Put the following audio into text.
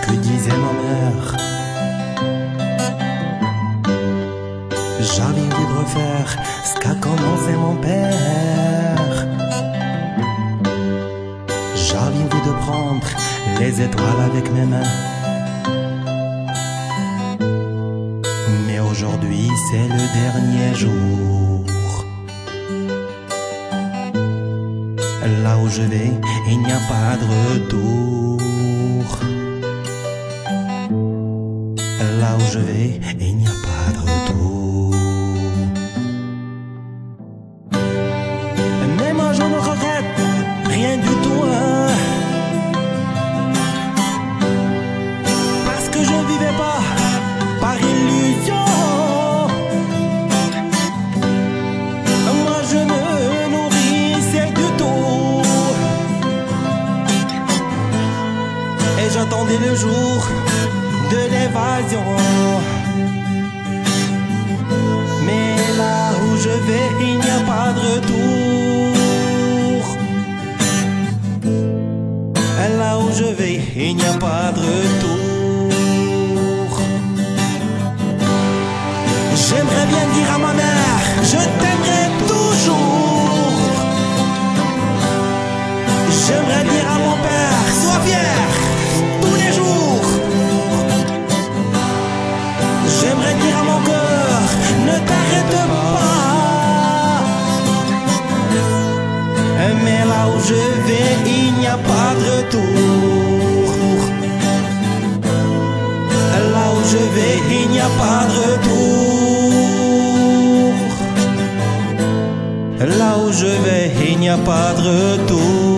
que disait ma mère. J'avais envie de refaire ce qu'a commencé mon père. J'avais envie de prendre les étoiles avec mes mains. Mais aujourd'hui c'est le dernier jour. Là où je vais, il n'y a pas de retour. Là où je vais, il n'y a pas de retour. Mais moi je ne regrette rien du tout, hein. Parce que je ne vivais pas par illusion. Moi je me nourrissais du tout. Et j'attendais le jour de l'évasion. Mais là où je vais, il n'y a pas de retour. Là où je vais, il n'y a pas de retour. J'aimerais bien dire à ma mère, je t'aimerai toujours. J'aimerais dire à mon père, sois fier tous les jours. J'aimerais dire à mon cœur, ne t'arrête pas. Mais là où je vais, il n'y a pas de retour. Là où je vais, il n'y a pas de retour. Là où je vais, il n'y a pas de retour.